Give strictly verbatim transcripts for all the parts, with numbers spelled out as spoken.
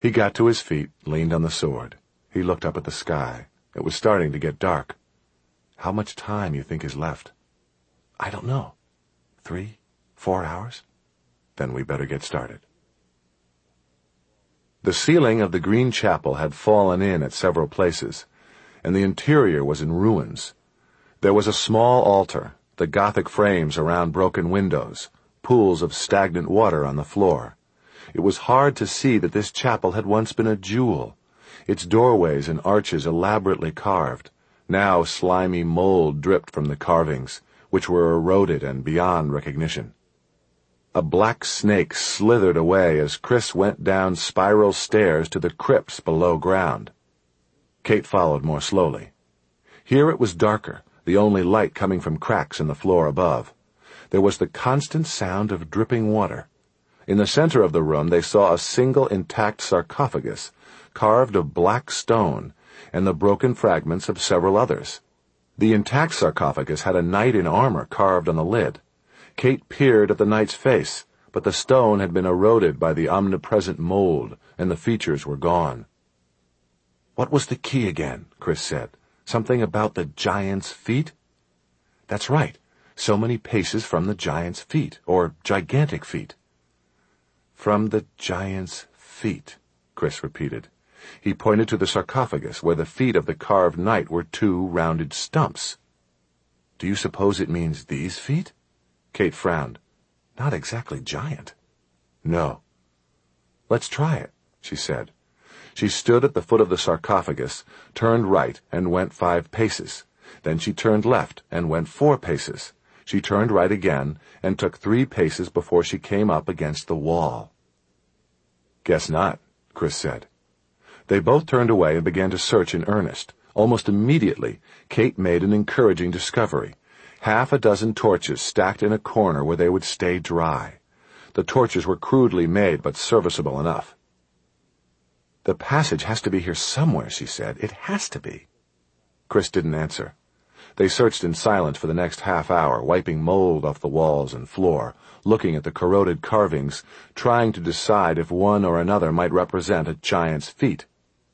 He got to his feet, leaned on the sword. He looked up at the sky. It was starting to get dark. "How much time you think is left?" "I don't know. Three, four hours?" "Then we better get started." The ceiling of the green chapel had fallen in at several places, and the interior was in ruins. There was a small altar, the Gothic frames around broken windows, pools of stagnant water on the floor. It was hard to see that this chapel had once been a jewel, its doorways and arches elaborately carved. Now slimy mold dripped from the carvings, which were eroded and beyond recognition. A black snake slithered away as Chris went down spiral stairs to the crypts below ground. Kate followed more slowly. Here it was darker, the only light coming from cracks in the floor above. There was the constant sound of dripping water. In the center of the room they saw a single intact sarcophagus, carved of black stone, and the broken fragments of several others. The intact sarcophagus had a knight in armor carved on the lid. Kate peered at the knight's face, but the stone had been eroded by the omnipresent mold, and the features were gone. "What was the key again?" Chris said. "Something about the giant's feet?" "That's right. So many paces from the giant's feet, or gigantic feet." "From the giant's feet," Chris repeated. He pointed to the sarcophagus, where the feet of the carved knight were two rounded stumps. "Do you suppose it means these feet?" Kate frowned. "Not exactly giant." "No." "Let's try it," she said. She stood at the foot of the sarcophagus, turned right, and went five paces. Then she turned left and went four paces. She turned right again and took three paces before she came up against the wall. "Guess not," Chris said. They both turned away and began to search in earnest. Almost immediately, Kate made an encouraging discovery. Half a dozen torches stacked in a corner where they would stay dry. The torches were crudely made, but serviceable enough. "The passage has to be here somewhere," she said. "It has to be." Chris didn't answer. They searched in silence for the next half hour, wiping mold off the walls and floor, looking at the corroded carvings, trying to decide if one or another might represent a giant's feet.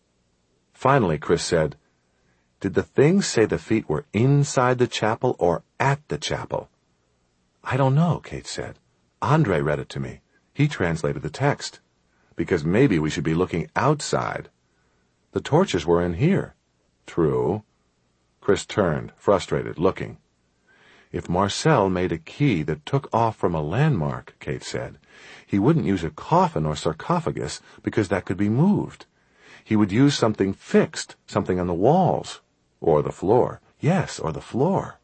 Finally, Chris said, "Did the thing say the feet were inside the chapel or at the chapel?" "I don't know," Kate said. "Andre read it to me. He translated the text. Because maybe we should be looking outside. The torches were in here." "True." Chris turned, frustrated, looking. "If Marcel made a key that took off from a landmark," Kate said, "he wouldn't use a coffin or sarcophagus because that could be moved. He would use something fixed, something on the walls. Or the floor. Yes, or the floor."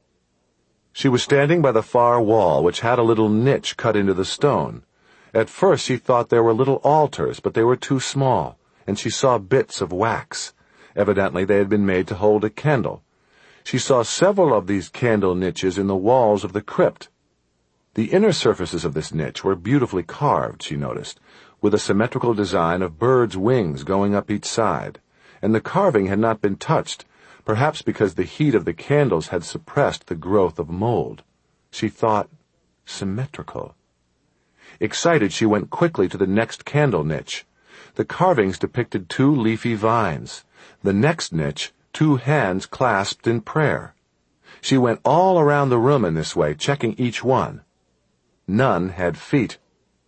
She was standing by the far wall, which had a little niche cut into the stone. At first she thought there were little altars, but they were too small, and she saw bits of wax. Evidently they had been made to hold a candle. She saw several of these candle niches in the walls of the crypt. The inner surfaces of this niche were beautifully carved, she noticed, with a symmetrical design of birds' wings going up each side, and the carving had not been touched, perhaps because the heat of the candles had suppressed the growth of mold. She thought, symmetrical. Excited, she went quickly to the next candle niche. The carvings depicted two leafy vines. The next niche, two hands clasped in prayer. She went all around the room in this way, checking each one. None had feet.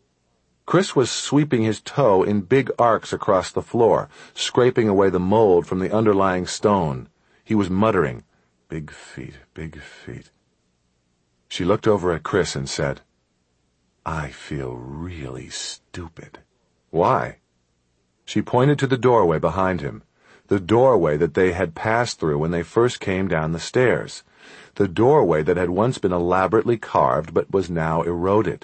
Chris was sweeping his toe in big arcs across the floor, scraping away the mold from the underlying stone. He was muttering, "Big feet, big feet." She looked over at Chris and said, "I feel really stupid." "Why?" She pointed to the doorway behind him, the doorway that they had passed through when they first came down the stairs, the doorway that had once been elaborately carved but was now eroded.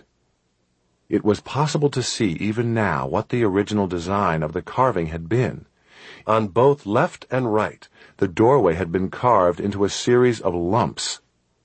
It was possible to see even now what the original design of the carving had been. On both left and right, the doorway had been carved into a series of lumps.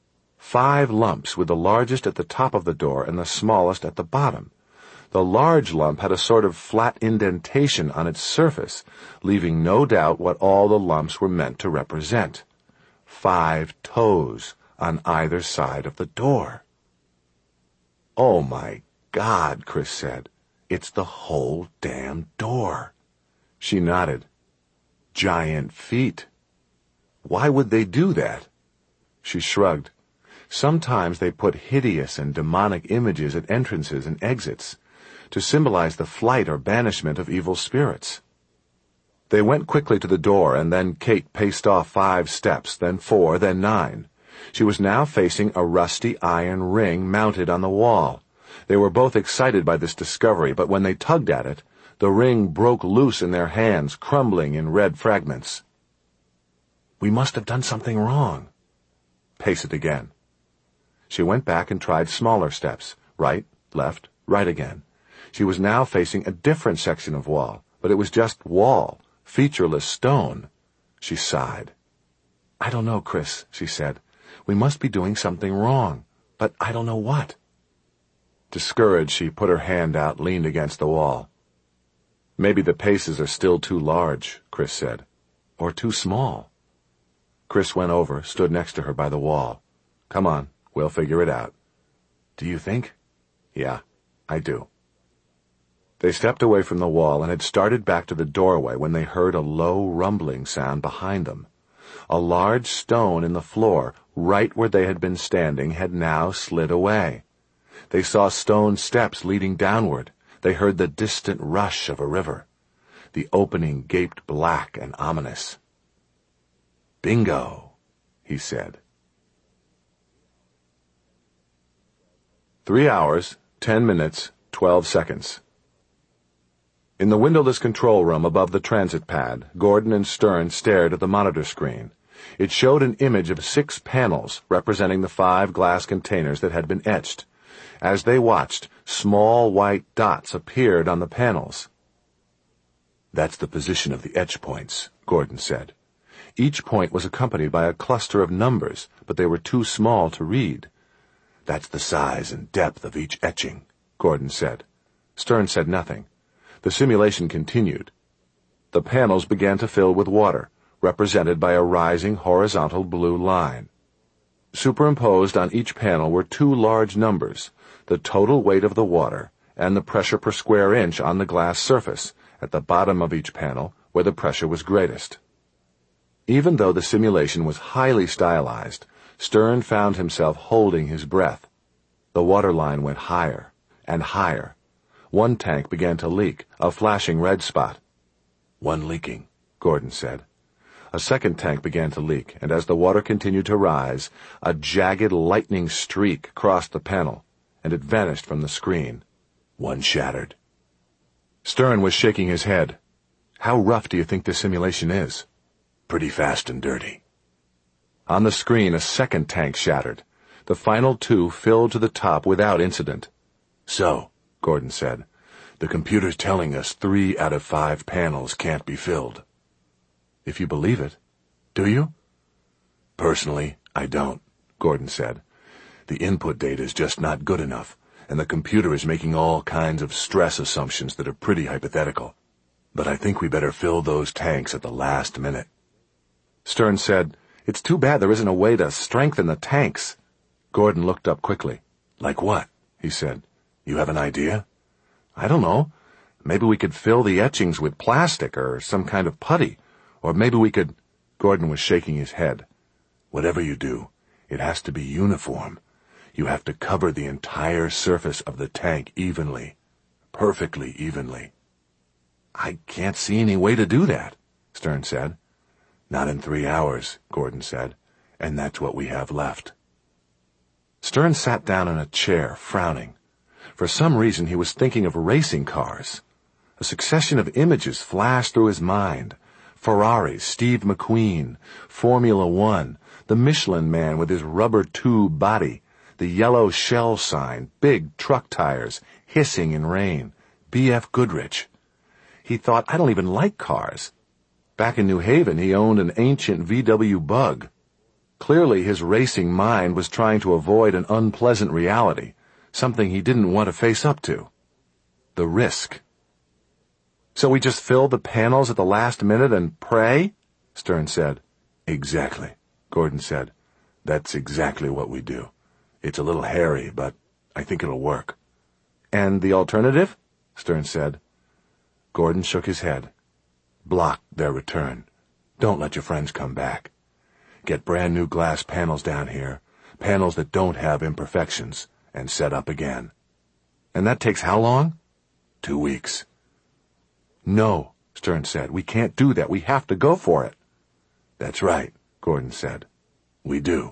Five lumps, with the largest at the top of the door and the smallest at the bottom. The large lump had a sort of flat indentation on its surface, leaving no doubt what all the lumps were meant to represent. Five toes on either side of the door. "Oh, my God," Chris said. It's the whole damn door. She nodded. Giant feet. Why would they do that? She shrugged. Sometimes they put hideous and demonic images at entrances and exits, to symbolize the flight or banishment of evil spirits. They went quickly to the door, and then Kate paced off five steps, then four, then nine. She was now facing a rusty iron ring mounted on the wall. They were both excited by this discovery, but when they tugged at it, the ring broke loose in their hands, crumbling in red fragments. We must have done something wrong. Pace it again. She went back and tried smaller steps, right, left, right again. She was now facing a different section of wall, but it was just wall, featureless stone. She sighed. I don't know, Chris, she said. We must be doing something wrong, but I don't know what. Discouraged, she put her hand out, leaned against the wall. Maybe the paces are still too large, Chris said. Or too small. Chris went over, stood next to her by the wall. Come on, we'll figure it out. Do you think? Yeah, I do. They stepped away from the wall and had started back to the doorway when they heard a low rumbling sound behind them. A large stone in the floor, right where they had been standing, had now slid away. They saw stone steps leading downward. They heard the distant rush of a river. The opening gaped black and ominous. Bingo, he said. Three hours, ten minutes, twelve seconds. In the windowless control room above the transit pad, Gordon and Stern stared at the monitor screen. It showed an image of six panels representing the five glass containers that had been etched. As they watched, small white dots appeared on the panels. That's the position of the etch points, Gordon said. Each point was accompanied by a cluster of numbers, but they were too small to read. That's the size and depth of each etching, Gordon said. Stern said nothing. The simulation continued. The panels began to fill with water, represented by a rising horizontal blue line. Superimposed on each panel were two large numbers, the total weight of the water and the pressure per square inch on the glass surface, at the bottom of each panel where the pressure was greatest. Even though the simulation was highly stylized, Stern found himself holding his breath. The water line went higher and higher. One tank began to leak, a flashing red spot. One leaking, Gordon said. A second tank began to leak, and as the water continued to rise, a jagged lightning streak crossed the panel, and it vanished from the screen. One shattered. Stern was shaking his head. How rough do you think this simulation is? Pretty fast and dirty. On the screen, a second tank shattered. The final two filled to the top without incident. So, Gordon said, the computer's telling us three out of five panels can't be filled. If you believe it. Do you? Personally, I don't, Gordon said. The input data is just not good enough, and the computer is making all kinds of stress assumptions that are pretty hypothetical. But I think we better fill those tanks at the last minute. Stern said, It's too bad there isn't a way to strengthen the tanks. Gordon looked up quickly. Like what? He said. You have an idea? I don't know. Maybe we could fill the etchings with plastic or some kind of putty. Or maybe we could... Gordon was shaking his head. Whatever you do, it has to be uniform. You have to cover the entire surface of the tank evenly. Perfectly evenly. I can't see any way to do that, Stern said. Not in three hours, Gordon said. And that's what we have left. Stern sat down in a chair, frowning. For some reason he was thinking of racing cars. A succession of images flashed through his mind. Ferraris, Steve McQueen, Formula One, the Michelin Man with his rubber tube body, the yellow shell sign, big truck tires, hissing in rain, B F Goodrich. He thought, I don't even like cars. Back in New Haven, he owned an ancient V W Bug. Clearly, his racing mind was trying to avoid an unpleasant reality, something he didn't want to face up to. The risk. So we just fill the panels at the last minute and pray? Stern said. Exactly, Gordon said. That's exactly what we do. It's a little hairy, but I think it'll work. And the alternative? Stern said. Gordon shook his head. Block their return. Don't let your friends come back. Get brand new glass panels down here, panels that don't have imperfections, and set up again. And that takes how long? Two weeks. No, Stern said. We can't do that. We have to go for it. That's right, Gordon said. We do.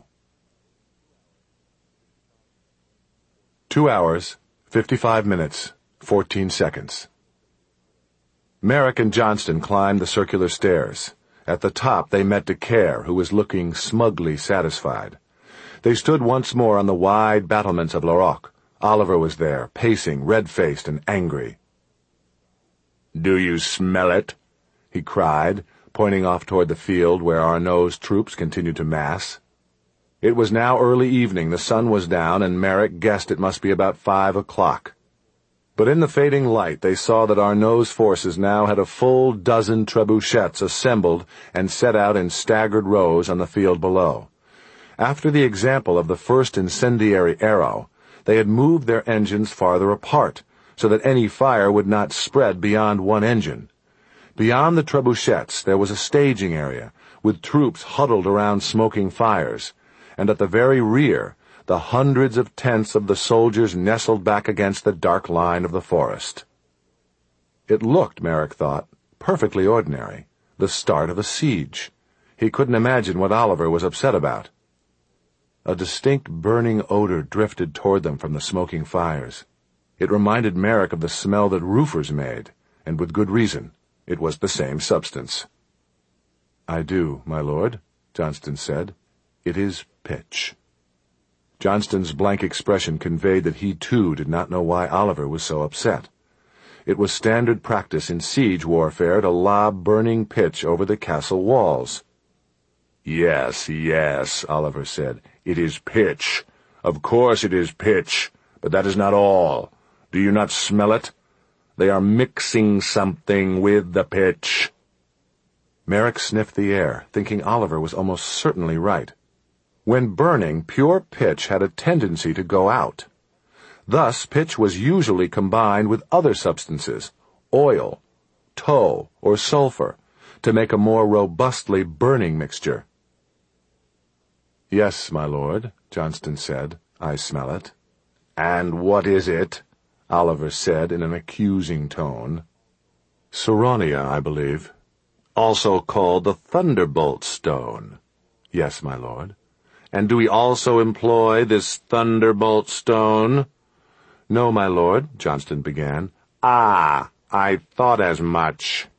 Two hours, fifty-five minutes, fourteen seconds. Merrick and Johnston climbed the circular stairs. At the top they met DeCare, who was looking smugly satisfied. They stood once more on the wide battlements of La Roque. Oliver was there, pacing, red-faced and angry. "Do you smell it?" he cried, pointing off toward the field where Arnaud's troops continued to mass. It was now early evening, the sun was down, and Merrick guessed it must be about five o'clock. But in the fading light they saw that Arnaud's forces now had a full dozen trebuchets assembled and set out in staggered rows on the field below. After the example of the first incendiary arrow, they had moved their engines farther apart, so that any fire would not spread beyond one engine. Beyond the trebuchets there was a staging area, with troops huddled around smoking fires, and at the very rear the hundreds of tents of the soldiers nestled back against the dark line of the forest. It looked, Merrick thought, perfectly ordinary, the start of a siege. He couldn't imagine what Oliver was upset about. A distinct burning odor drifted toward them from the smoking fires. It reminded Merrick of the smell that roofers made, and with good reason. It was the same substance. "I do, my lord," Johnston said. "It is pitch." Johnston's blank expression conveyed that he, too, did not know why Oliver was so upset. It was standard practice in siege warfare to lob burning pitch over the castle walls. "Yes, yes," Oliver said. "It is pitch. Of course it is pitch, but that is not all. Do you not smell it? They are mixing something with the pitch." Merrick sniffed the air, thinking Oliver was almost certainly right. When burning, pure pitch had a tendency to go out. Thus, pitch was usually combined with other substances, oil, tow, or sulfur, to make a more robustly burning mixture. "Yes, my lord," Johnston said. "I smell it." "And what is it?" Oliver said in an accusing tone. "Saronia, I believe." "Also called the thunderbolt stone." "Yes, my lord." "And do we also employ this thunderbolt stone?" "No, my lord," Johnston began. "Ah, I thought as much."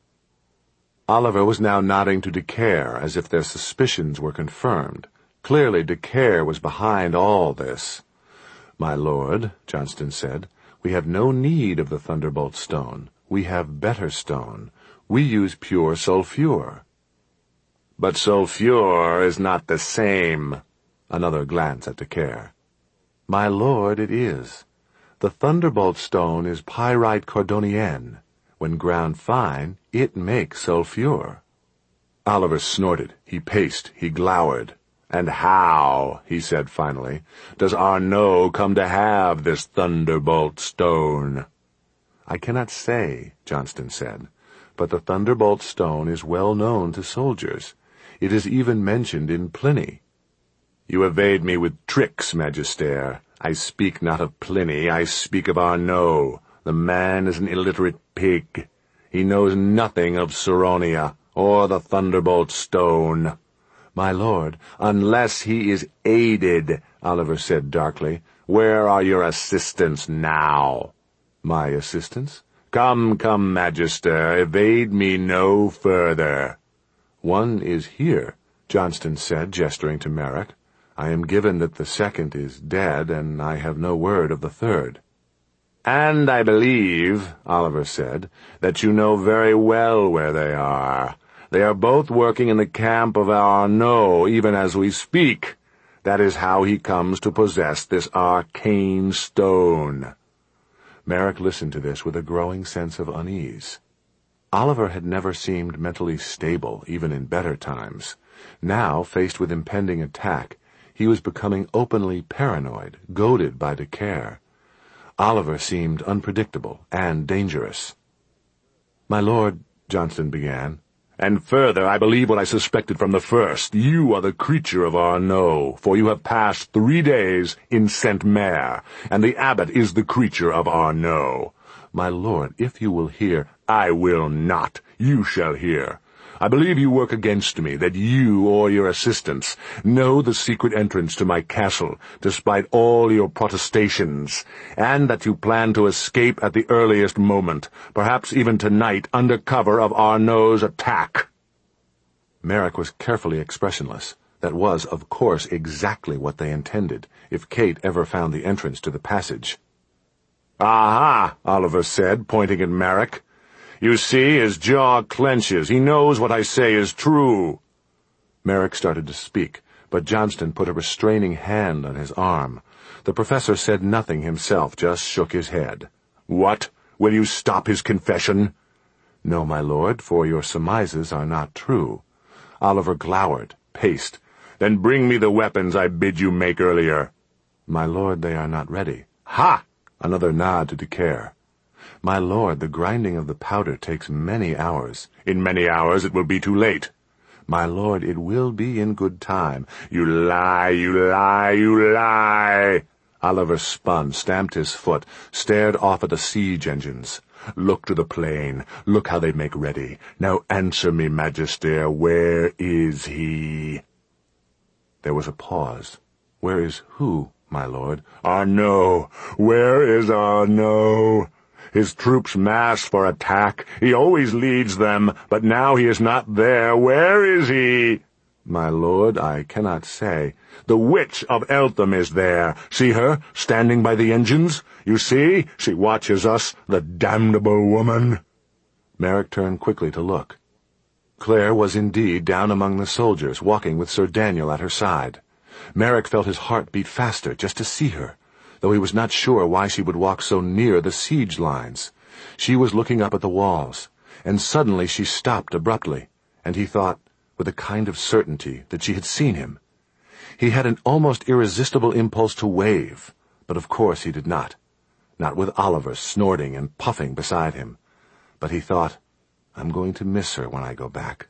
Oliver was now nodding to DeCare as if their suspicions were confirmed. Clearly DeCare was behind all this. "My lord," Johnston said, "we have no need of the thunderbolt stone. We have better stone. We use pure sulfur." "But sulfur is not the same." Another glance at DeCare. "My lord, it is. The thunderbolt stone is pyrite cordonienne. When ground fine, it makes sulfur." Oliver snorted. He paced. He glowered. "And how," he said finally, "does Arnaud come to have this thunderbolt stone?" "I cannot say," Johnston said, "but the thunderbolt stone is well known to soldiers. It is even mentioned in Pliny." "You evade me with tricks, Magister. I speak not of Pliny, I speak of Arnaud. The man is an illiterate pig. He knows nothing of Saronia, or the thunderbolt stone." "My lord, unless he is aided," Oliver said darkly. "Where are your assistants now?" "My assistants?" "Come, come, Magister, evade me no further." "One is here," Johnston said, gesturing to Merrick. "I am given that the second is dead, and I have no word of the third." "And I believe," Oliver said, "that you know very well where they are. They are both working in the camp of Arnaud even as we speak. That is how he comes to possess this arcane stone." Merrick listened to this with a growing sense of unease. Oliver had never seemed mentally stable, even in better times. Now, faced with impending attack, he was becoming openly paranoid, goaded by DeCare. Oliver seemed unpredictable and dangerous. "My lord," Johnston began. "And further, I believe what I suspected from the first. You are the creature of Arnaud, for you have passed three days in Saint-Mere, and the abbot is the creature of Arnaud. My lord, if you will hear—" "I will not. You shall hear. I believe you work against me, that you or your assistants know the secret entrance to my castle, despite all your protestations, and that you plan to escape at the earliest moment, perhaps even tonight, under cover of Arnaud's attack." Merrick was carefully expressionless. That was, of course, exactly what they intended, if Kate ever found the entrance to the passage. "Aha!" Oliver said, pointing at Merrick. "You see, his jaw clenches. He knows what I say is true." Merrick started to speak, but Johnston put a restraining hand on his arm. The professor said nothing himself, just shook his head. "What? Will you stop his confession?" "No, my lord, for your surmises are not true." Oliver glowered, paced. "Then bring me the weapons I bid you make earlier." "My lord, they are not ready." "Ha!" Another nod to Decaire. "My lord, the grinding of the powder takes many hours." "In many hours it will be too late." "My lord, it will be in good time." "You lie, you lie, you lie!" Oliver spun, stamped his foot, stared off at the siege engines. "Look to the plain. Look how they make ready. Now answer me, Magister, where is he?" There was a pause. "Where is who, my lord?" "Arnaud. Where is Arnaud? His troops mass for attack. He always leads them, but now he is not there. Where is he?" "My lord, I cannot say." "The witch of Eltham is there. See her, standing by the engines? You see, she watches us, the damnable woman." Merrick turned quickly to look. Claire was indeed down among the soldiers, walking with Sir Daniel at her side. Merrick felt his heart beat faster just to see her, though he was not sure why she would walk so near the siege lines. She was looking up at the walls, and suddenly she stopped abruptly, and he thought, with a kind of certainty, that she had seen him. He had an almost irresistible impulse to wave, but of course he did not. Not with Oliver snorting and puffing beside him. But he thought, "I'm going to miss her when I go back."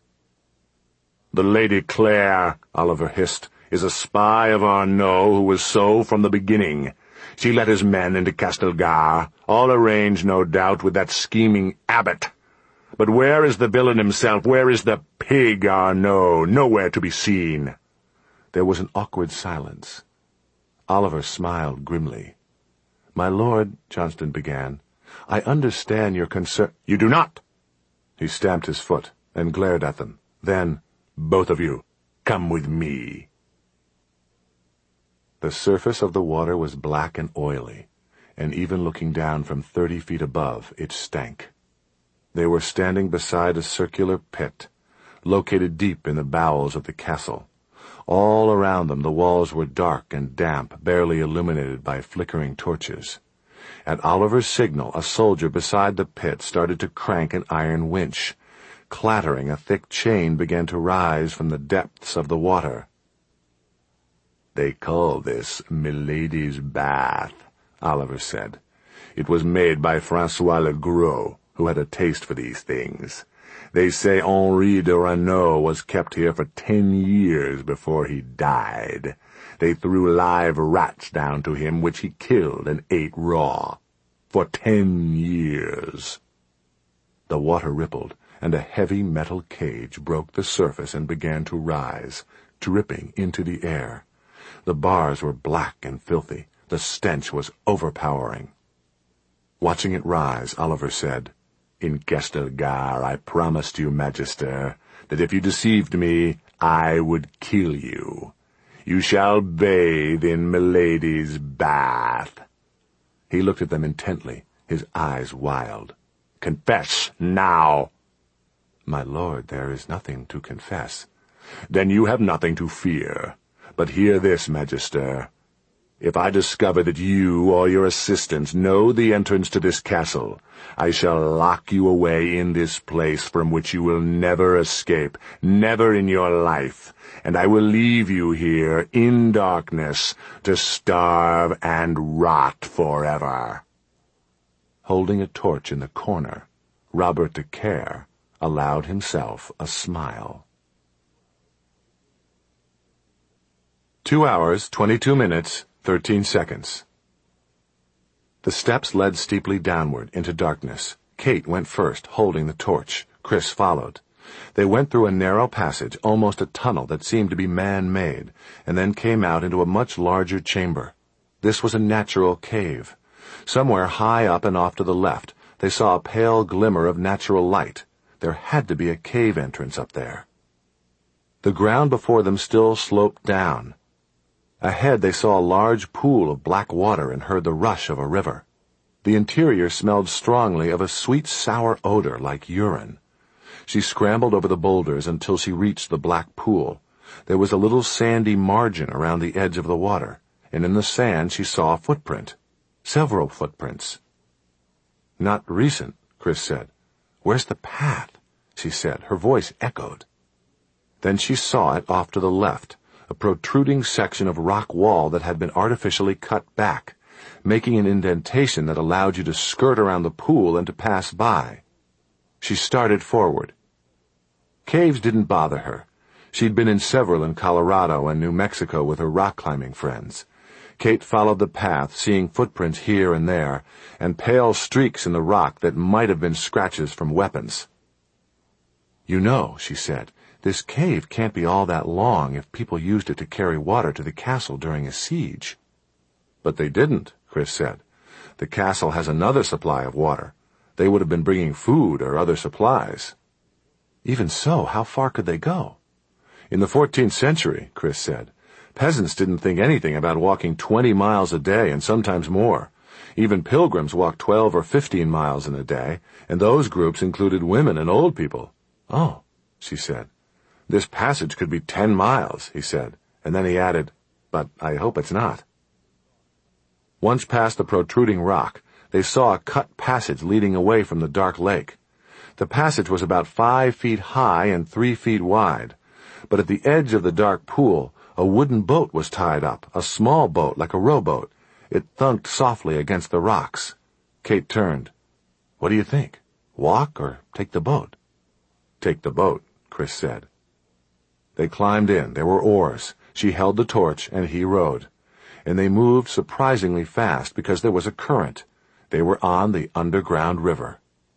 "The Lady Claire," Oliver hissed, "is a spy of Arnaud who was so from the beginning. She led his men into Castelgar, all arranged, no doubt, with that scheming abbot. But where is the villain himself? Where is the pig Arnaud? Nowhere to be seen." There was an awkward silence. Oliver smiled grimly. "My lord," Johnston began, "I understand your concern—" "You do not!" He stamped his foot and glared at them. Then, "Both of you, come with me." The surface of the water was black and oily, and even looking down from thirty feet above, it stank. They were standing beside a circular pit, located deep in the bowels of the castle. All around them the walls were dark and damp, barely illuminated by flickering torches. At Oliver's signal, a soldier beside the pit started to crank an iron winch. Clattering, a thick chain began to rise from the depths of the water. "They call this Milady's bath," Oliver said. "It was made by Francois Le Gros, who had a taste for these things. They say Henri de Renaud was kept here for ten years before he died. They threw live rats down to him, which he killed and ate raw. For ten years." The water rippled, and a heavy metal cage broke the surface and began to rise, dripping into the air. The bars were black and filthy. The stench was overpowering. Watching it rise, Oliver said, "In Castelgar I promised you, Magister, that if you deceived me, I would kill you. You shall bathe in Milady's bath." He looked at them intently, his eyes wild. "Confess now." "My lord, there is nothing to confess." "Then you have nothing to fear. But hear this, Magister. If I discover that you or your assistants know the entrance to this castle, I shall lock you away in this place from which you will never escape, never in your life, and I will leave you here in darkness to starve and rot forever." holding a torch in the corner, Robert de Care allowed himself a smile. Two hours, twenty-two minutes, thirteen seconds. The steps led steeply downward into darkness. Kate went first, holding the torch. Chris followed. They went through a narrow passage, almost a tunnel that seemed to be man-made, and then came out into a much larger chamber. This was a natural cave. Somewhere high up and off to the left, they saw a pale glimmer of natural light. There had to be a cave entrance up there. The ground before them still sloped down. Ahead they saw a large pool of black water and heard the rush of a river. The interior smelled strongly of a sweet sour odor like urine. She scrambled over the boulders until she reached the black pool. There was a little sandy margin around the edge of the water, and in the sand she saw a footprint. Several footprints. "Not recent," Chris said. "Where's the path?" she said. Her voice echoed. Then she saw it off to the left, a protruding section of rock wall that had been artificially cut back, making an indentation that allowed you to skirt around the pool and to pass by. She started forward. Caves didn't bother her. She'd been in several in Colorado and New Mexico with her rock-climbing friends. Kate followed the path, seeing footprints here and there, and pale streaks in the rock that might have been scratches from weapons. "You know," she said, "this cave can't be all that long if people used it to carry water to the castle during a siege." "But they didn't," Chris said. "The castle has another supply of water. They would have been bringing food or other supplies." "Even so, how far could they go?" "In the fourteenth century," Chris said, "peasants didn't think anything about walking twenty miles a day and sometimes more. Even pilgrims walked twelve or fifteen miles in a day, and those groups included women and old people." "Oh," she said. "This passage could be ten miles," he said, and then he added, "But I hope it's not." Once past the protruding rock, they saw a cut passage leading away from the dark lake. The passage was about five feet high and three feet wide, but at the edge of the dark pool, a wooden boat was tied up, a small boat like a rowboat. It thunked softly against the rocks. Kate turned. "What do you think? Walk or take the boat?" "Take the boat," Chris said. They climbed in. There were oars. She held the torch, and he rowed. And they moved surprisingly fast because there was a current. They were on the underground river.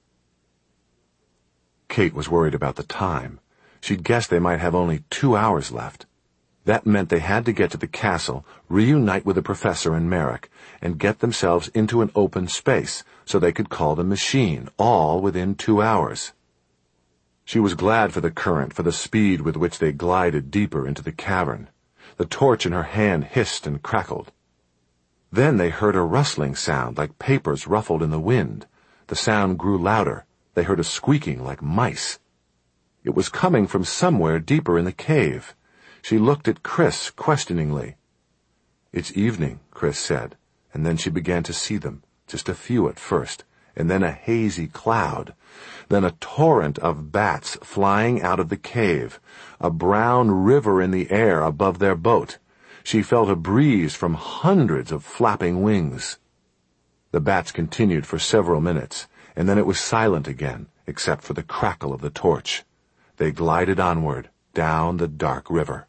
Kate was worried about the time. She'd guessed they might have only two hours left. That meant they had to get to the castle, reunite with the professor and Merrick, and get themselves into an open space so they could call the machine, all within two hours. She was glad for the current, for the speed with which they glided deeper into the cavern. The torch in her hand hissed and crackled. Then they heard a rustling sound like papers ruffled in the wind. The sound grew louder. They heard a squeaking like mice. It was coming from somewhere deeper in the cave. She looked at Chris questioningly. "It's evening," Chris said, and then she began to see them, just a few at first, and then a hazy cloud, then a torrent of bats flying out of the cave, a brown river in the air above their boat. She felt a breeze from hundreds of flapping wings. The bats continued for several minutes, and then it was silent again, except for the crackle of the torch. They glided onward, down the dark river.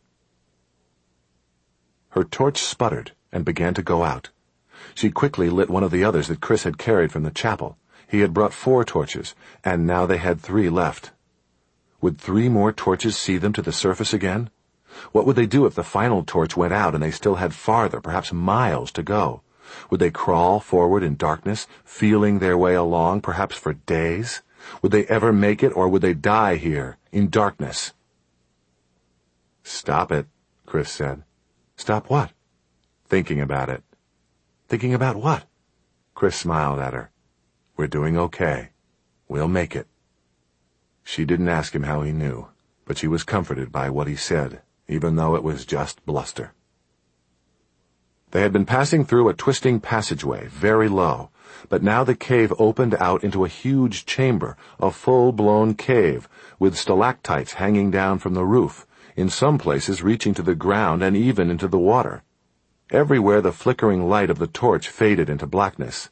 Her torch sputtered and began to go out. She quickly lit one of the others that Chris had carried from the chapel. He had brought four torches, and now they had three left. Would three more torches see them to the surface again? What would they do if the final torch went out and they still had farther, perhaps miles, to go? Would they crawl forward in darkness, feeling their way along, perhaps for days? Would they ever make it, or would they die here, in darkness? "Stop it," Chris said. "Stop what?" "Thinking about it." "Thinking about what?" Chris smiled at her. "We're doing okay. We'll make it." She didn't ask him how he knew, but she was comforted by what he said, even though it was just bluster. They had been passing through a twisting passageway, very low, but now the cave opened out into a huge chamber, a full-blown cave, with stalactites hanging down from the roof, in some places reaching to the ground and even into the water. Everywhere the flickering light of the torch faded into blackness.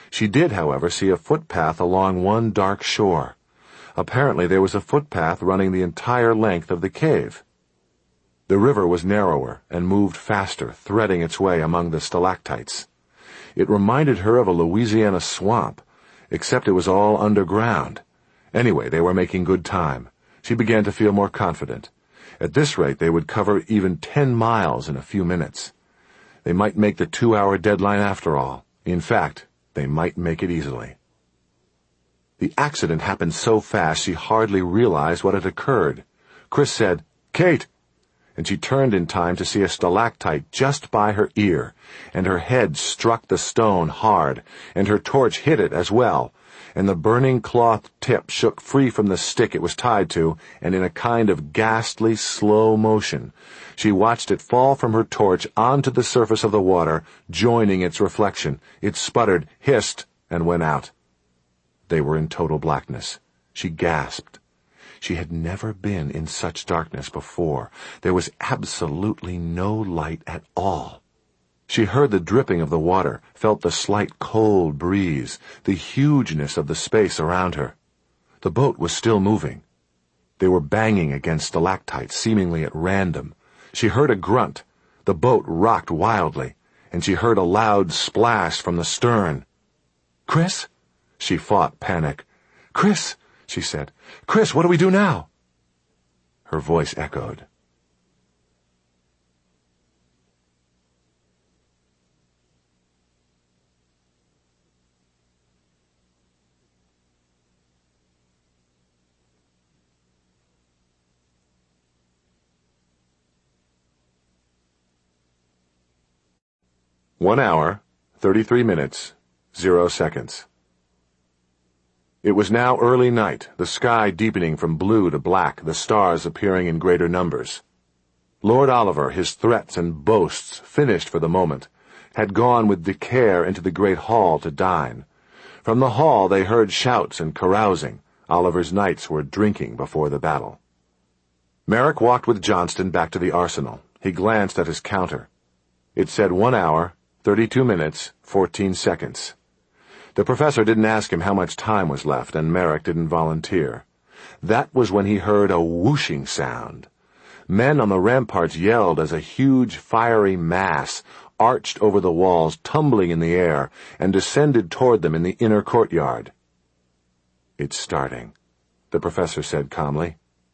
She did, however, see a footpath along one dark shore. Apparently there was a footpath running the entire length of the cave. The river was narrower and moved faster, threading its way among the stalactites. It reminded her of a Louisiana swamp, except it was all underground. Anyway, they were making good time. She began to feel more confident. At this rate, they would cover even ten miles in a few minutes. They might make the two-hour deadline after all. In fact, they might make it easily. The accident happened so fast she hardly realized what had occurred. Chris said, "Kate!" and she turned in time to see a stalactite just by her ear, and her head struck the stone hard, and her torch hit it as well, and the burning cloth tip shook free from the stick it was tied to, and in a kind of ghastly slow motion, she watched it fall from her torch onto the surface of the water, joining its reflection. It sputtered, hissed, and went out. They were in total blackness. She gasped. She had never been in such darkness before. There was absolutely no light at all. She heard the dripping of the water, felt the slight cold breeze, the hugeness of the space around her. The boat was still moving. They were banging against stalactites, seemingly at random. She heard a grunt. The boat rocked wildly, and she heard a loud splash from the stern. "Chris?" She fought panic. "Chris!" she said. "Chris, what do we do now?" Her voice echoed. One hour, thirty-three minutes, zero seconds. It was now early night, the sky deepening from blue to black, the stars appearing in greater numbers. Lord Oliver, his threats and boasts finished for the moment, had gone with De Care into the great hall to dine. From the hall they heard shouts and carousing. Oliver's knights were drinking before the battle. Merrick walked with Johnston back to the arsenal. He glanced at his counter. It said one hour, thirty-two minutes, fourteen seconds. The professor didn't ask him how much time was left, and Merrick didn't volunteer. That was when he heard a whooshing sound. Men on the ramparts yelled as a huge fiery mass arched over the walls, tumbling in the air, and descended toward them in the inner courtyard. "It's starting," the professor said calmly.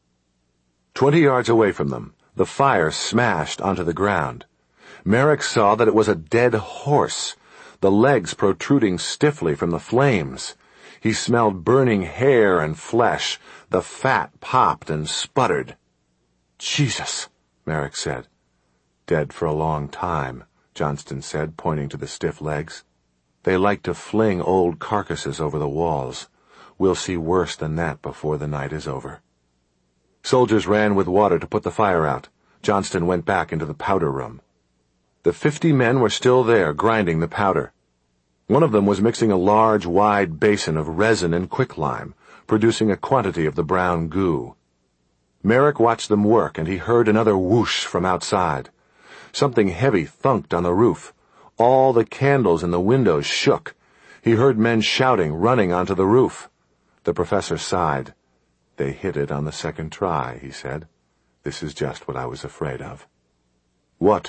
Twenty yards away from them, the fire smashed onto the ground. Merrick saw that it was a dead horse, the legs protruding stiffly from the flames. He smelled burning hair and flesh. The fat popped and sputtered. "Jesus," Merrick said. "Dead for a long time," Johnston said, pointing to the stiff legs. "They like to fling old carcasses over the walls. We'll see worse than that before the night is over." Soldiers ran with water to put the fire out. Johnston went back into the powder room. The fifty men were still there, grinding the powder. One of them was mixing a large, wide basin of resin and quicklime, producing a quantity of the brown goo. Merrick watched them work, and he heard another whoosh from outside. Something heavy thunked on the roof. All the candles in the windows shook. He heard men shouting, running onto the roof. The professor sighed. "They hit it on the second try," he said. "This is just what I was afraid of." "What?"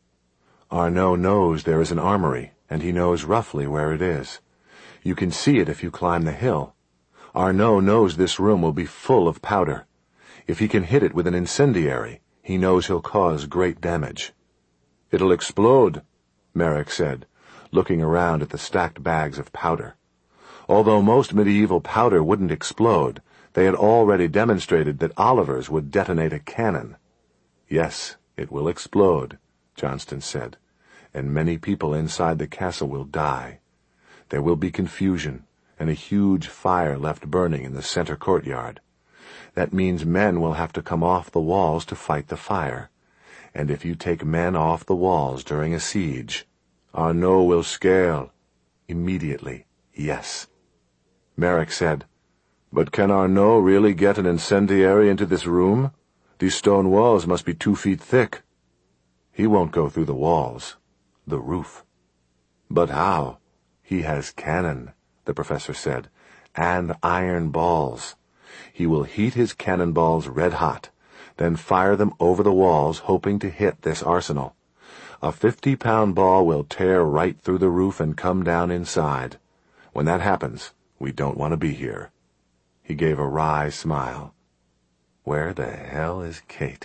"Arnaud knows there is an armory, and he knows roughly where it is. You can see it if you climb the hill. Arnaud knows this room will be full of powder. If he can hit it with an incendiary, he knows he'll cause great damage." "It'll explode," Merrick said, looking around at the stacked bags of powder. Although most medieval powder wouldn't explode, they had already demonstrated that Oliver's would detonate a cannon. "Yes, it will explode," Johnston said, "and many people inside the castle will die. There will be confusion, and a huge fire left burning in the center courtyard. That means men will have to come off the walls to fight the fire. And if you take men off the walls during a siege, Arnaud will scale. Immediately, yes." Merrick said, "But can Arnaud really get an incendiary into this room? These stone walls must be two feet thick." "He won't go through the walls. The roof." "But how? "He has cannon," the professor said, "and iron balls. He will heat his cannonballs red hot, then fire them over the walls, hoping to hit this arsenal. A fifty-pound ball will tear right through the roof and come down inside. When that happens, we don't want to be here." He gave a wry smile. "Where the hell is Kate?"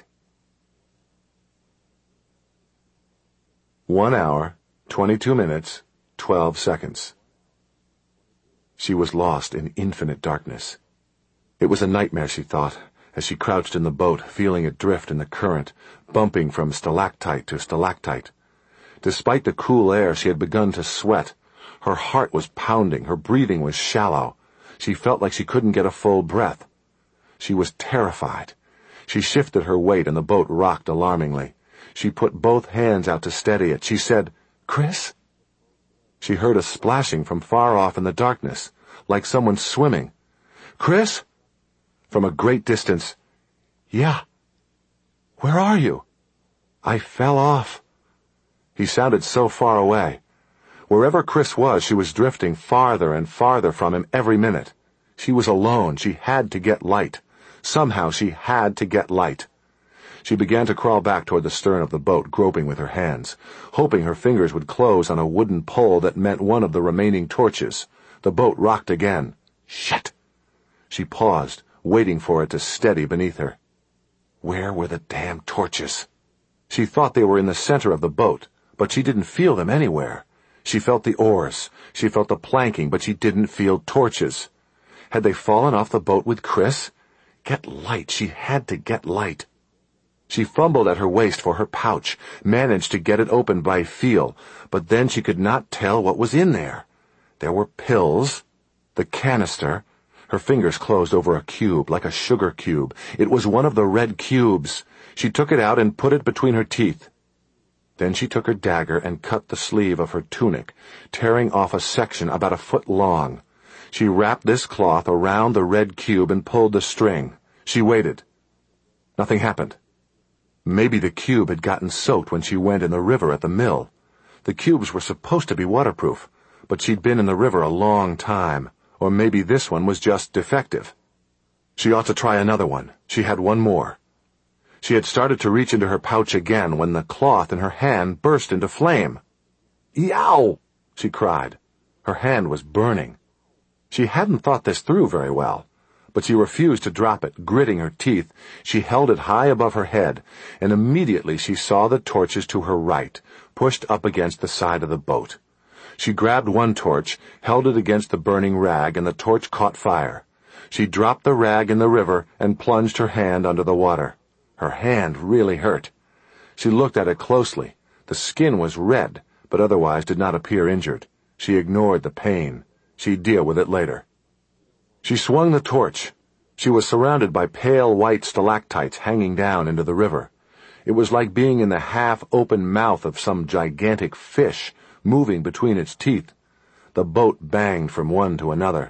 One hour, twenty-two minutes, twelve seconds. She was lost in infinite darkness. It was a nightmare, she thought, as she crouched in the boat, feeling it drift in the current, bumping from stalactite to stalactite. Despite the cool air, she had begun to sweat. Her heart was pounding, her breathing was shallow. She felt like she couldn't get a full breath. She was terrified. She shifted her weight and the boat rocked alarmingly. She put both hands out to steady it. She said, "Chris?" She heard a splashing from far off in the darkness, like someone swimming. "Chris?" From a great distance, "Yeah. Where are you?" "I fell off." He sounded so far away. Wherever Chris was, she was drifting farther and farther from him every minute. She was alone. She had to get light. Somehow she had to get light. She began to crawl back toward the stern of the boat, groping with her hands, hoping her fingers would close on a wooden pole that meant one of the remaining torches. The boat rocked again. Shit! She paused, waiting for it to steady beneath her. Where were the damn torches? She thought they were in the center of the boat, but she didn't feel them anywhere. She felt the oars, she felt the planking, but she didn't feel torches. Had they fallen off the boat with Chris? Get light, she had to get light. She fumbled at her waist for her pouch, managed to get it open by feel, but then she could not tell what was in there. There were pills, the canister. Her fingers closed over a cube, like a sugar cube. It was one of the red cubes. She took it out and put it between her teeth. Then she took her dagger and cut the sleeve of her tunic, tearing off a section about a foot long. She wrapped this cloth around the red cube and pulled the string. She waited. Nothing happened. Maybe the cube had gotten soaked when she went in the river at the mill. The cubes were supposed to be waterproof, but she'd been in the river a long time, or maybe this one was just defective. She ought to try another one. She had one more. She had started to reach into her pouch again when the cloth in her hand burst into flame. "Yow!" she cried. Her hand was burning. She hadn't thought this through very well, but she refused to drop it. Gritting her teeth, she held it high above her head, and immediately she saw the torches to her right, pushed up against the side of the boat. She grabbed one torch, held it against the burning rag, and the torch caught fire. She dropped the rag in the river and plunged her hand under the water. Her hand really hurt. She looked at it closely. The skin was red, but otherwise did not appear injured. She ignored the pain. She'd deal with it later. She swung the torch. She was surrounded by pale white stalactites hanging down into the river. It was like being in the half-open mouth of some gigantic fish, moving between its teeth. The boat banged from one to another.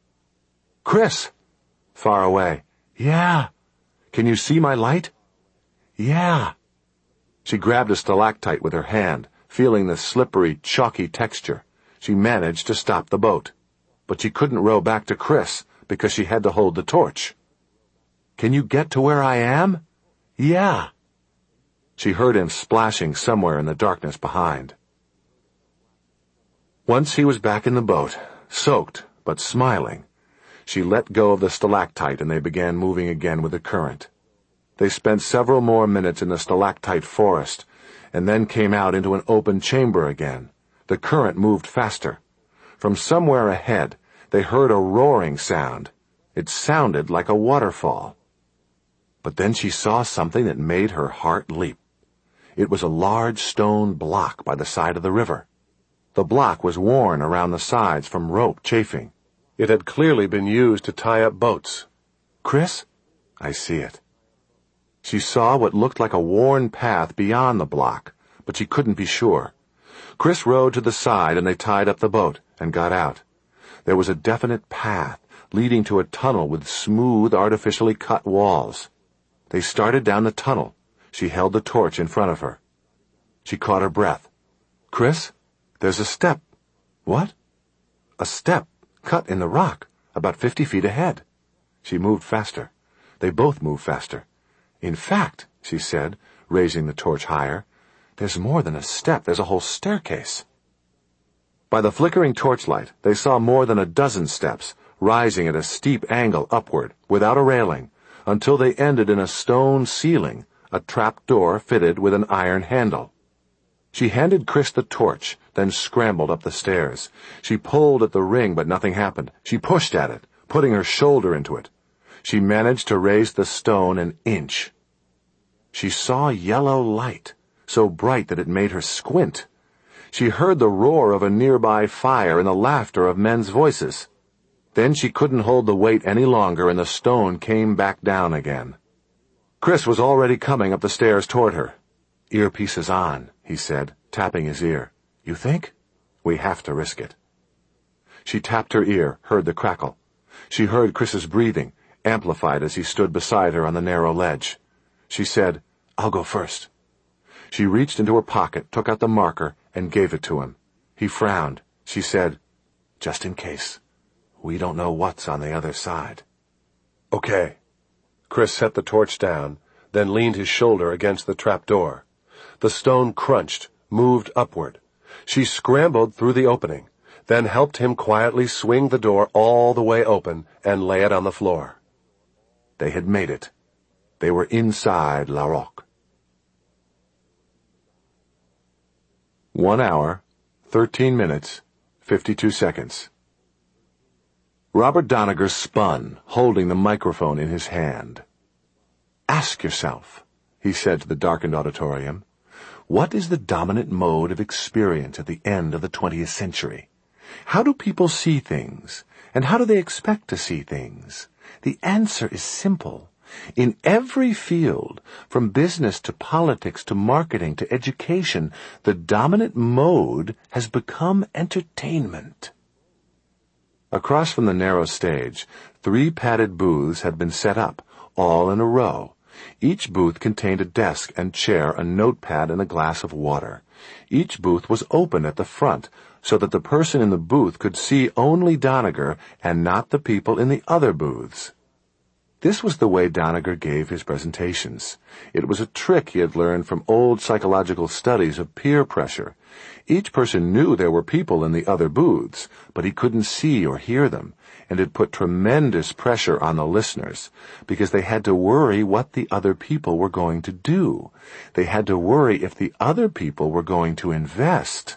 "Chris!" Far away. "Yeah." "Can you see my light?" "Yeah." She grabbed a stalactite with her hand, feeling the slippery, chalky texture. She managed to stop the boat. But she couldn't row back to Chris, because she had to hold the torch. "Can you get to where I am?" "Yeah." She heard him splashing somewhere in the darkness behind. Once he was back in the boat, soaked but smiling, she let go of the stalactite and they began moving again with the current. They spent several more minutes in the stalactite forest, and then came out into an open chamber again. The current moved faster. From somewhere ahead, they heard a roaring sound. It sounded like a waterfall. But then she saw something that made her heart leap. It was a large stone block by the side of the river. The block was worn around the sides from rope chafing. It had clearly been used to tie up boats. "Chris?" "I see it." She saw what looked like a worn path beyond the block, but she couldn't be sure. Chris rowed to the side and they tied up the boat and got out. There was a definite path leading to a tunnel with smooth, artificially cut walls. They started down the tunnel. She held the torch in front of her. She caught her breath. "Chris, there's a step." "What?" A step, cut in the rock, about fifty feet ahead. She moved faster. They both moved faster. In fact, she said, raising the torch higher, there's more than a step, there's a whole staircase. By the flickering torchlight, they saw more than a dozen steps, rising at a steep angle upward, without a railing, until they ended in a stone ceiling, a trap door fitted with an iron handle. She handed Chris the torch, then scrambled up the stairs. She pulled at the ring, but nothing happened. She pushed at it, putting her shoulder into it. She managed to raise the stone an inch. She saw yellow light, so bright that it made her squint. She heard the roar of a nearby fire and the laughter of men's voices. Then she couldn't hold the weight any longer, and the stone came back down again. Chris was already coming up the stairs toward her. "Earpieces on," he said, tapping his ear. "You think? We have to risk it." She tapped her ear, heard the crackle. She heard Chris's breathing, amplified as he stood beside her on the narrow ledge. She said, "I'll go first." She reached into her pocket, took out the marker, and gave it to him. He frowned. She said, "Just in case. We don't know what's on the other side." "Okay." Chris set the torch down, then leaned his shoulder against the trap door. The stone crunched, moved upward. She scrambled through the opening, then helped him quietly swing the door all the way open and lay it on the floor. They had made it. They were inside La Roque. One hour, thirteen minutes, fifty-two seconds. Robert Doniger spun, holding the microphone in his hand. "Ask yourself," he said to the darkened auditorium, "what is the dominant mode of experience at the end of the twentieth century? How do people see things, and how do they expect to see things? The answer is simple. In every field, from business to politics to marketing to education, the dominant mode has become entertainment." Across from the narrow stage, three padded booths had been set up, all in a row. Each booth contained a desk and chair, a notepad, and a glass of water. Each booth was open at the front, so that the person in the booth could see only Doniger and not the people in the other booths. This was the way Doniger gave his presentations. It was a trick he had learned from old psychological studies of peer pressure. Each person knew there were people in the other booths, but he couldn't see or hear them, and it put tremendous pressure on the listeners, because they had to worry what the other people were going to do. They had to worry if the other people were going to invest.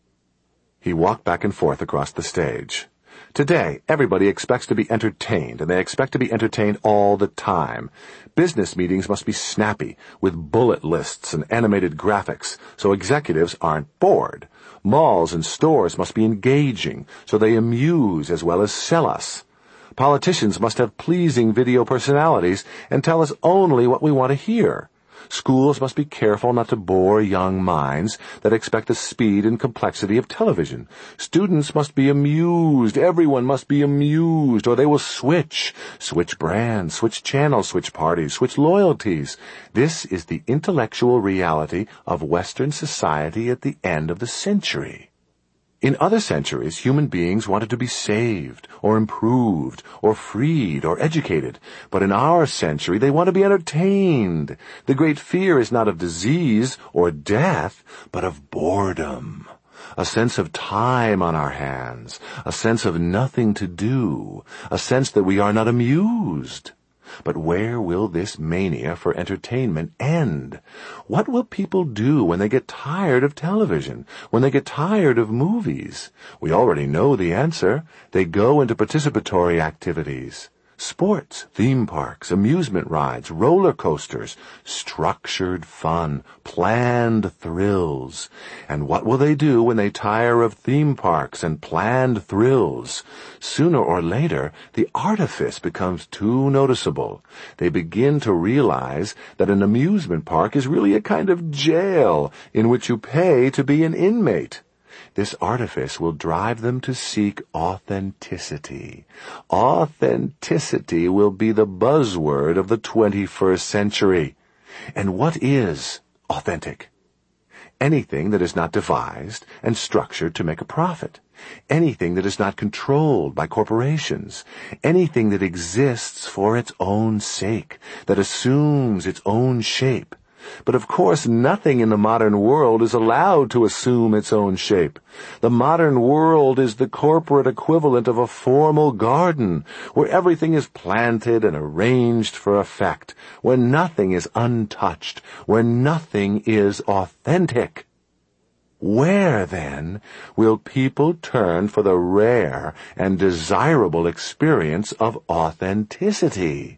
He walked back and forth across the stage. Today, everybody expects to be entertained, and they expect to be entertained all the time. Business meetings must be snappy, with bullet lists and animated graphics, so executives aren't bored. Malls and stores must be engaging, so they amuse as well as sell us. Politicians must have pleasing video personalities and tell us only what we want to hear. Schools must be careful not to bore young minds that expect the speed and complexity of television. Students must be amused. Everyone must be amused, or they will switch. Switch brands, switch channels, switch parties, switch loyalties. This is the intellectual reality of Western society at the end of the century. In other centuries, human beings wanted to be saved, or improved, or freed, or educated. But in our century, they want to be entertained. The great fear is not of disease or death, but of boredom. A sense of time on our hands, a sense of nothing to do, a sense that we are not amused. But where will this mania for entertainment end? What will people do when they get tired of television, when they get tired of movies? We already know the answer. They go into participatory activities. Sports, theme parks, amusement rides, roller coasters, structured fun, planned thrills. And what will they do when they tire of theme parks and planned thrills? Sooner or later, the artifice becomes too noticeable. They begin to realize that an amusement park is really a kind of jail in which you pay to be an inmate. This artifice will drive them to seek authenticity. Authenticity will be the buzzword of the twenty-first century. And what is authentic? anything that is not devised and structured to make a profit, anything that is not controlled by corporations, anything that exists for its own sake, that assumes its own shape. But of course nothing in the modern world is allowed to assume its own shape. The modern world is the corporate equivalent of a formal garden, where everything is planted and arranged for effect, where nothing is untouched, where nothing is authentic. Where, then, will people turn for the rare and desirable experience of authenticity?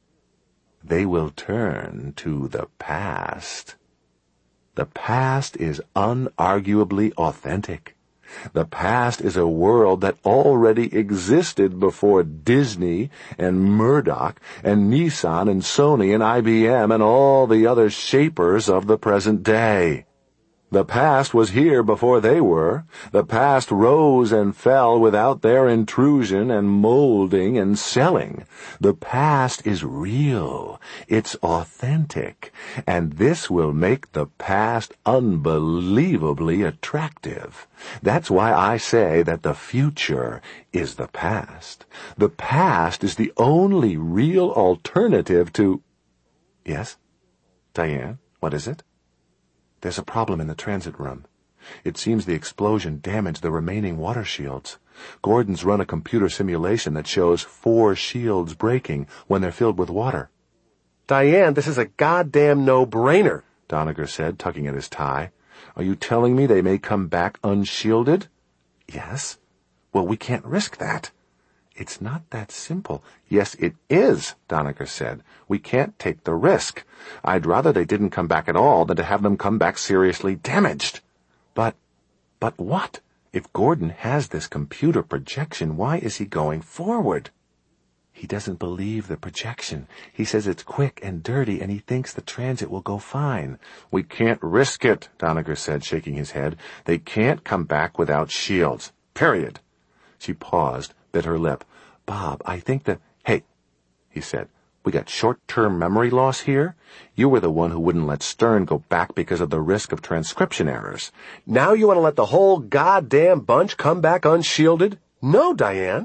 They will turn to the past. The past is unarguably authentic. The past is a world that already existed before Disney and Murdoch and Nissan and Sony and I B M and all the other shapers of the present day. The past was here before they were. The past rose and fell without their intrusion and molding and selling. The past is real. It's authentic. And this will make the past unbelievably attractive. That's why I say that the future is the past. The past is the only real alternative to... Yes? Diane, what is it? There's a problem in the transit room. It seems the explosion damaged the remaining water shields. Gordon's run a computer simulation that shows four shields breaking when they're filled with water. Diane, this is a goddamn no-brainer, Doniger said, tugging at his tie. Are you telling me they may come back unshielded? Yes. Well, we can't risk that. It's not that simple. Yes, it is, Doniger said. We can't take the risk. I'd rather they didn't come back at all than to have them come back seriously damaged. But, but what? If Gordon has this computer projection, why is he going forward? He doesn't believe the projection. He says it's quick and dirty, and he thinks the transit will go fine. We can't risk it, Doniger said, shaking his head. They can't come back without shields. Period. She paused, bit her lip. Bob, I think that... Hey, he said, we got short-term memory loss here. You were the one who wouldn't let Stern go back because of the risk of transcription errors. Now you want to let the whole goddamn bunch come back unshielded? No, Diane.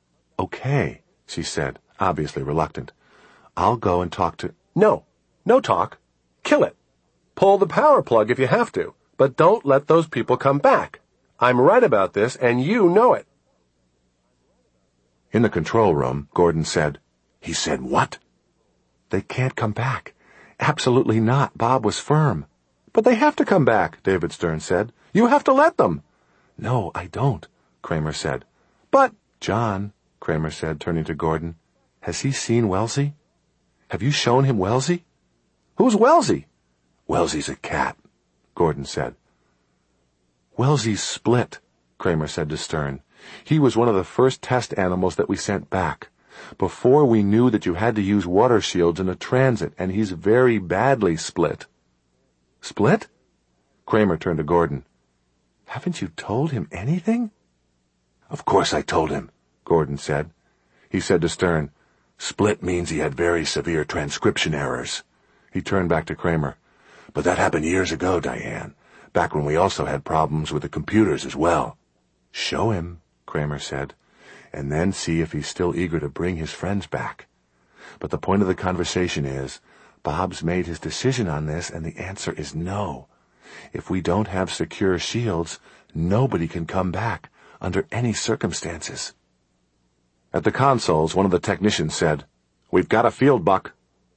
Okay, she said, obviously reluctant. I'll go and talk to... No, no talk. Kill it. Pull the power plug if you have to, but don't let those people come back. I'm right about this, and you know it. In the control room, Gordon said, He said what? They can't come back. Absolutely not. Bob was firm. But they have to come back, David Stern said. You have to let them. No, I don't, Kramer said. But, John, Kramer said, turning to Gordon, has he seen Wellesley? Have you shown him Wellesley? Who's Wellesley? Wellesley's a cat, Gordon said. Wellesley's split, Kramer said to Stern. He was one of the first test animals that we sent back. Before we knew that you had to use water shields in a transit, and he's very badly split. Split? Kramer turned to Gordon. Haven't you told him anything? Of course I told him, Gordon said. He said to Stern, Split means he had very severe transcription errors. He turned back to Kramer. But that happened years ago, Diane, back when we also had problems with the computers as well. Show him, Kramer said, and then see if he's still eager to bring his friends back. But the point of the conversation is, Bob's made his decision on this, and the answer is no. If we don't have secure shields, nobody can come back, under any circumstances. At the consoles, one of the technicians said, We've got a field, Buck.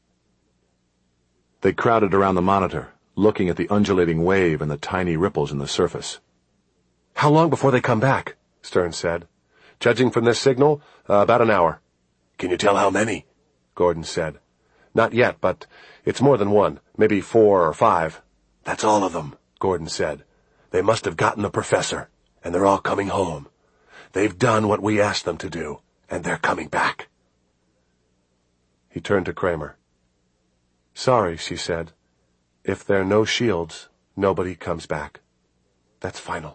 They crowded around the monitor, looking at the undulating wave and the tiny ripples in the surface. How long before they come back? Stern said. Judging from this signal, uh, about an hour. Can you tell how many? Gordon said. Not yet, but it's more than one. Maybe four or five. That's all of them, Gordon said. They must have gotten the professor, and they're all coming home. They've done what we asked them to do, and they're coming back. He turned to Kramer. Sorry, she said. If there are no shields, nobody comes back. That's final.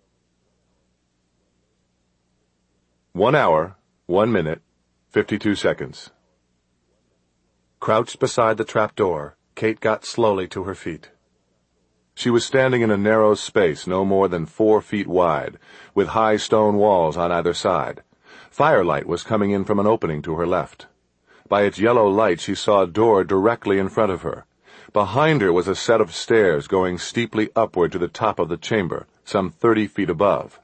One hour, one minute, fifty-two seconds. Crouched beside the trap door, Kate got slowly to her feet. She was standing in a narrow space no more than four feet wide, with high stone walls on either side. Firelight was coming in from an opening to her left. By its yellow light she saw a door directly in front of her. Behind her was a set of stairs going steeply upward to the top of the chamber, some thirty feet above.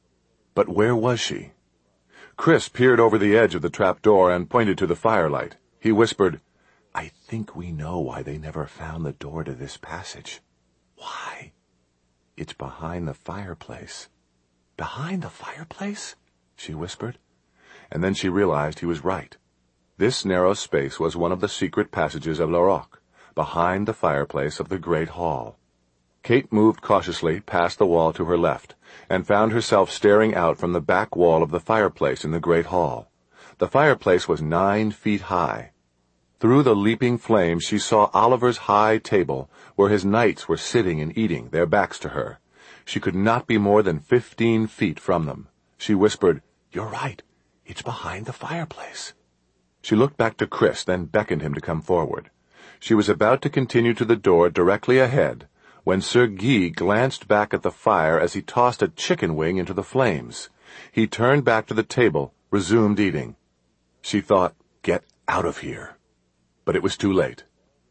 But where was she? Chris peered over the edge of the trapdoor and pointed to the firelight. He whispered, "I think we know why they never found the door to this passage." "Why?" "It's behind the fireplace." "Behind the fireplace?" she whispered. And then she realized he was right. This narrow space was one of the secret passages of La Roque, behind the fireplace of the great hall. Kate moved cautiously past the wall to her left, and found herself staring out from the back wall of the fireplace in the great hall. The fireplace was nine feet high. Through the leaping flames she saw Oliver's high table, where his knights were sitting and eating, their backs to her. She could not be more than fifteen feet from them. She whispered, "You're right. It's behind the fireplace." She looked back to Chris, then beckoned him to come forward. She was about to continue to the door directly ahead, when Sir Guy glanced back at the fire as he tossed a chicken wing into the flames. He turned back to the table, resumed eating. She thought, "Get out of here." But it was too late.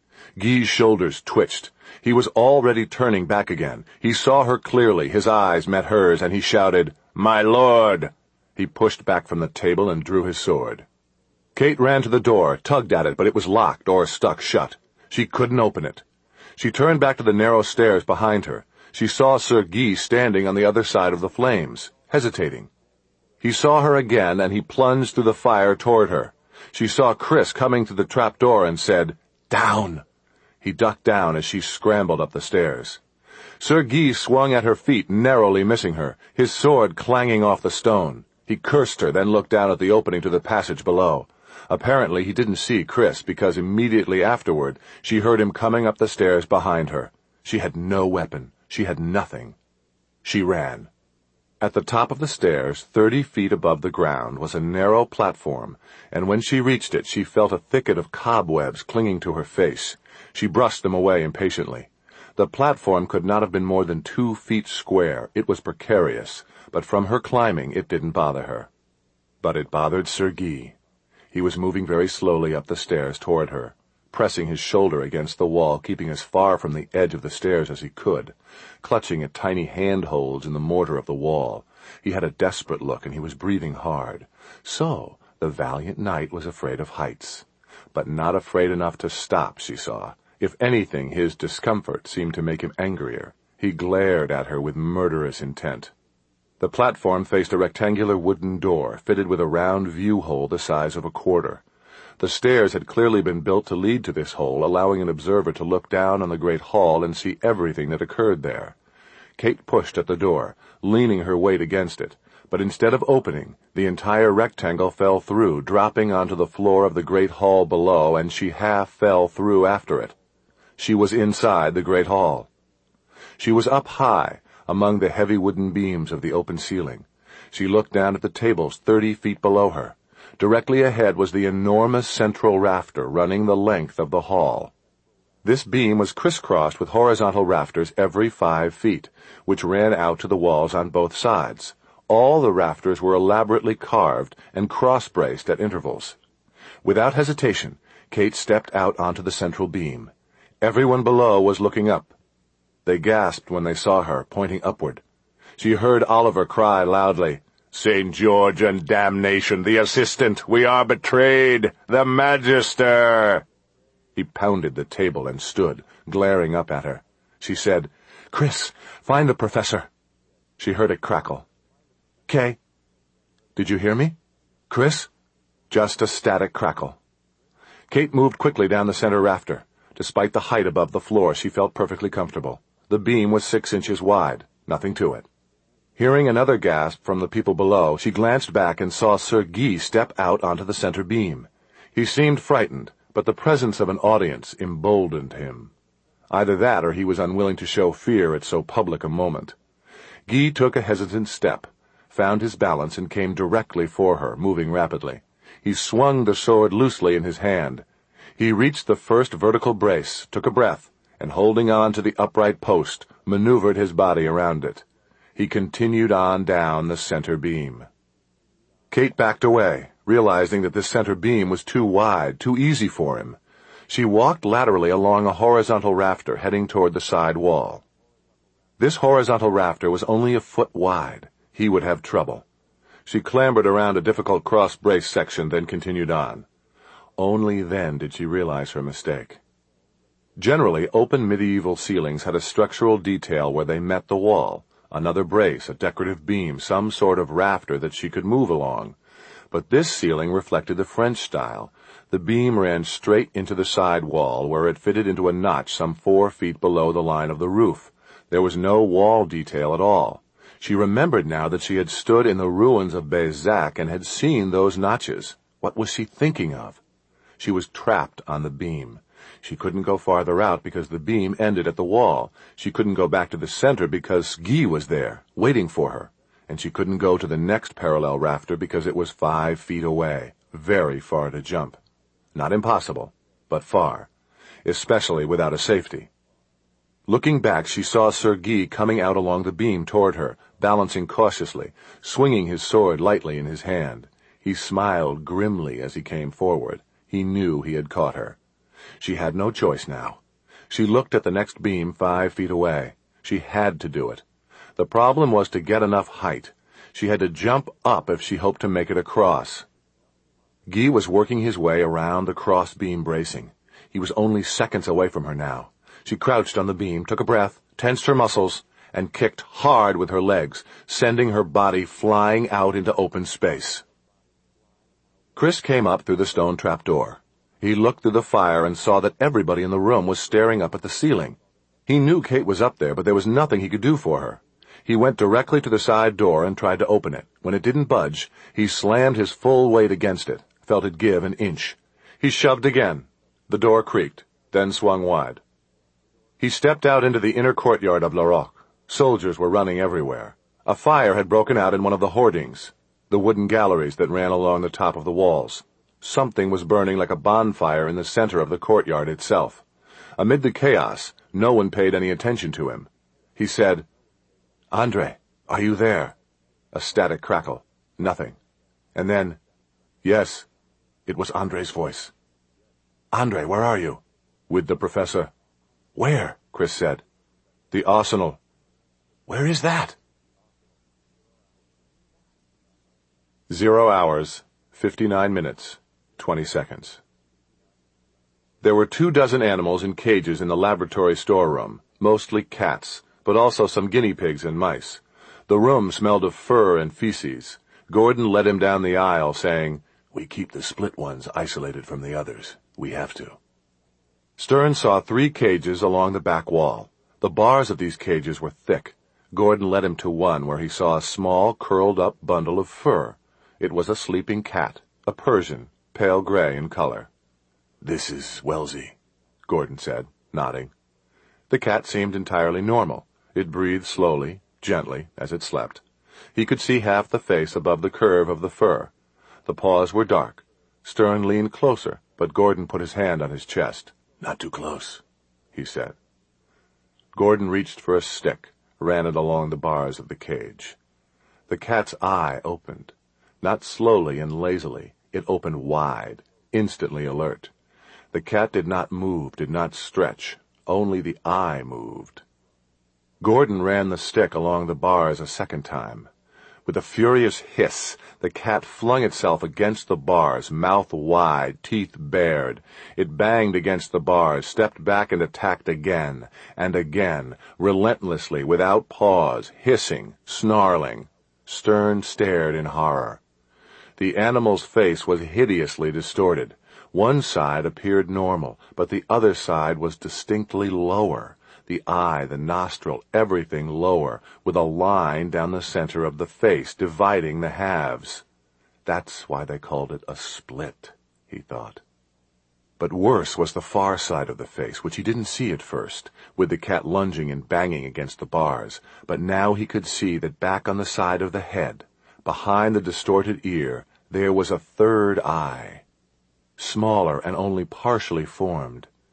Guy's shoulders twitched. He was already turning back again. He saw her clearly. His eyes met hers, and he shouted, "My lord!" He pushed back from the table and drew his sword. Kate ran to the door, tugged at it, but it was locked or stuck shut. She couldn't open it. She turned back to the narrow stairs behind her. She saw Sir Guy standing on the other side of the flames, hesitating. He saw her again, and he plunged through the fire toward her. She saw Chris coming to the trapdoor and said, "Down!" He ducked down as she scrambled up the stairs. Sir Guy swung at her feet, narrowly missing her, his sword clanging off the stone. He cursed her, then looked down at the opening to the passage below. Apparently he didn't see Chris, because immediately afterward she heard him coming up the stairs behind her. She had no weapon. She had nothing. She ran. At the top of the stairs, thirty feet above the ground, was a narrow platform, and when she reached it she felt a thicket of cobwebs clinging to her face. She brushed them away impatiently. The platform could not have been more than two feet square. It was precarious, but from her climbing it didn't bother her. But it bothered Sir Guy. He was moving very slowly up the stairs toward her, pressing his shoulder against the wall, keeping as far from the edge of the stairs as he could, clutching at tiny handholds in the mortar of the wall. He had a desperate look, and he was breathing hard. So the valiant knight was afraid of heights, but not afraid enough to stop, she saw. If anything, his discomfort seemed to make him angrier. He glared at her with murderous intent. The platform faced a rectangular wooden door, fitted with a round view-hole the size of a quarter. The stairs had clearly been built to lead to this hole, allowing an observer to look down on the great hall and see everything that occurred there. Kate pushed at the door, leaning her weight against it, but instead of opening, the entire rectangle fell through, dropping onto the floor of the great hall below, and she half fell through after it. She was inside the great hall. She was up high, among the heavy wooden beams of the open ceiling. She looked down at the tables thirty feet below her. Directly ahead was the enormous central rafter running the length of the hall. This beam was crisscrossed with horizontal rafters every five feet, which ran out to the walls on both sides. All the rafters were elaborately carved and cross-braced at intervals. Without hesitation, Kate stepped out onto the central beam. Everyone below was looking up. They gasped when they saw her, pointing upward. She heard Oliver cry loudly, "Saint George and damnation, the assistant! We are betrayed! The Magister!" He pounded the table and stood, glaring up at her. She said, "Chris, find the professor." She heard it crackle. "Kay." "Did you hear me? Chris?" Just a static crackle. Kate moved quickly down the center rafter. Despite the height above the floor, she felt perfectly comfortable. The beam was six inches wide, nothing to it. Hearing another gasp from the people below, she glanced back and saw Sir Guy step out onto the center beam. He seemed frightened, but the presence of an audience emboldened him. Either that or he was unwilling to show fear at so public a moment. Guy took a hesitant step, found his balance, and came directly for her, moving rapidly. He swung the sword loosely in his hand. He reached the first vertical brace, took a breath, and holding on to the upright post, maneuvered his body around it. He continued on down the center beam. Kate backed away, realizing that this center beam was too wide, too easy for him. She walked laterally along a horizontal rafter heading toward the side wall. This horizontal rafter was only a foot wide. He would have trouble. She clambered around a difficult cross-brace section, then continued on. Only then did she realize her mistake. Generally, open medieval ceilings had a structural detail where they met the wall, another brace, a decorative beam, some sort of rafter that she could move along. But this ceiling reflected the French style. The beam ran straight into the side wall, where it fitted into a notch some four feet below the line of the roof. There was no wall detail at all. She remembered now that she had stood in the ruins of Bézac and had seen those notches. What was she thinking of? She was trapped on the beam. She couldn't go farther out because the beam ended at the wall. She couldn't go back to the center because Guy was there, waiting for her. And she couldn't go to the next parallel rafter because it was five feet away, very far to jump. Not impossible, but far, especially without a safety. Looking back, she saw Sir Guy coming out along the beam toward her, balancing cautiously, swinging his sword lightly in his hand. He smiled grimly as he came forward. He knew he had caught her. She had no choice now. She looked at the next beam five feet away. She had to do it. The problem was to get enough height. She had to jump up if she hoped to make it across. Guy was working his way around the cross-beam bracing. He was only seconds away from her now. She crouched on the beam, took a breath, tensed her muscles, and kicked hard with her legs, sending her body flying out into open space. Chris came up through the stone trapdoor. He looked through the fire and saw that everybody in the room was staring up at the ceiling. He knew Kate was up there, but there was nothing he could do for her. He went directly to the side door and tried to open it. When it didn't budge, he slammed his full weight against it, felt it give an inch. He shoved again. The door creaked, then swung wide. He stepped out into the inner courtyard of La Roque. Soldiers were running everywhere. A fire had broken out in one of the hoardings, the wooden galleries that ran along the top of the walls. Something was burning like a bonfire in the center of the courtyard itself. Amid the chaos, no one paid any attention to him. He said, "Andre, are you there?" A static crackle. Nothing. And then, "Yes." It was Andre's voice. "Andre, where are you?" "With the professor." "Where?" Chris said. "The arsenal." "Where is that?" Zero hours, fifty-nine minutes, twenty seconds. There were two dozen animals in cages in the laboratory storeroom, mostly cats, but also some guinea pigs and mice. The room smelled of fur and feces. Gordon led him down the aisle, saying, "We keep the split ones isolated from the others. We have to." Stern saw three cages along the back wall. The bars of these cages were thick. Gordon led him to one where he saw a small, curled-up bundle of fur. It was a sleeping cat, a Persian, pale gray in color. "This is Wellesley," Gordon said, nodding. The cat seemed entirely normal. It breathed slowly, gently, as it slept. He could see half the face above the curve of the fur. The paws were dark. Stern leaned closer, but Gordon put his hand on his chest. "Not too close," he said. Gordon reached for a stick, ran it along the bars of the cage. The cat's eye opened. Not slowly and lazily. It opened wide, instantly alert. The cat did not move, did not stretch. Only the eye moved. Gordon ran the stick along the bars a second time. With a furious hiss, the cat flung itself against the bars, mouth wide, teeth bared. It banged against the bars, stepped back and attacked again, and again, relentlessly, without pause, hissing, snarling. Stern stared in horror. The animal's face was hideously distorted. One side appeared normal, but the other side was distinctly lower. The eye, the nostril, everything lower, with a line down the center of the face, dividing the halves. That's why they called it a split, he thought. But worse was the far side of the face, which he didn't see at first, with the cat lunging and banging against the bars. But now he could see that back on the side of the head, behind the distorted ear, there was a third eye. Smaller and only partially formed.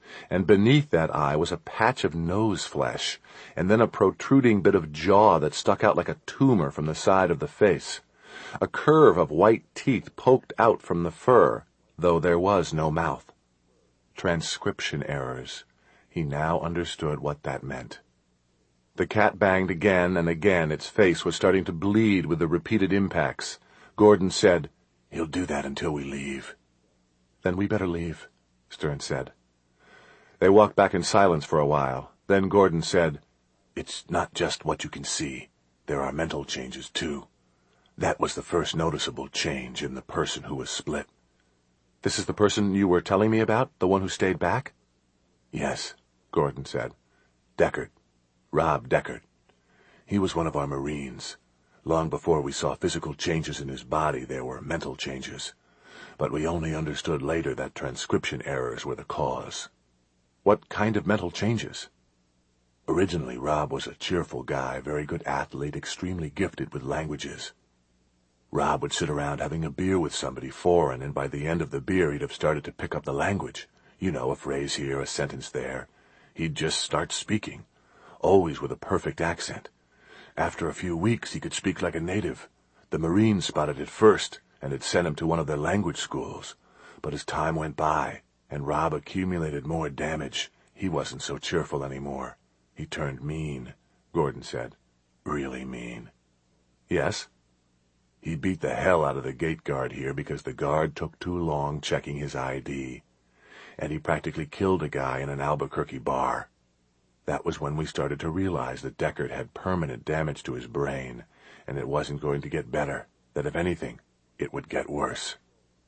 and beneath that eye was a patch of nose flesh, and then a protruding bit of jaw that stuck out like a tumor from the side of the face. A curve of white teeth poked out from the fur, though there was no mouth. Transcription errors. He now understood what that meant. The cat banged again and again. Its face was starting to bleed with the repeated impacts. Gordon said, "He'll do that until we leave." "Then we better leave," Stern said. They walked back in silence for a while. Then Gordon said, "It's not just what you can see. There are mental changes, too. That was the first noticeable change in the person who was split." "This is the person you were telling me about, the one who stayed back?" "Yes," Gordon said. "Deckard. Rob Deckard. He was one of our Marines. Long before we saw physical changes in his body, there were mental changes. But we only understood later that transcription errors were the cause." "What kind of mental changes?" "Originally, Rob was a cheerful guy, very good athlete, extremely gifted with languages. Rob would sit around having a beer with somebody foreign, and by the end of the beer he'd have started to pick up the language. You know, a phrase here, a sentence there. He'd just start speaking, always with a perfect accent. After a few weeks he could speak like a native. The Marines spotted it first, and had sent him to one of their language schools. But as time went by, and Rob accumulated more damage, he wasn't so cheerful anymore. He turned mean," Gordon said. "Really mean." "Yes?" "He beat the hell out of the gate guard here because the guard took too long checking his I D. And he practically killed a guy in an Albuquerque bar. That was when we started to realize that Deckard had permanent damage to his brain, and it wasn't going to get better, that if anything, it would get worse."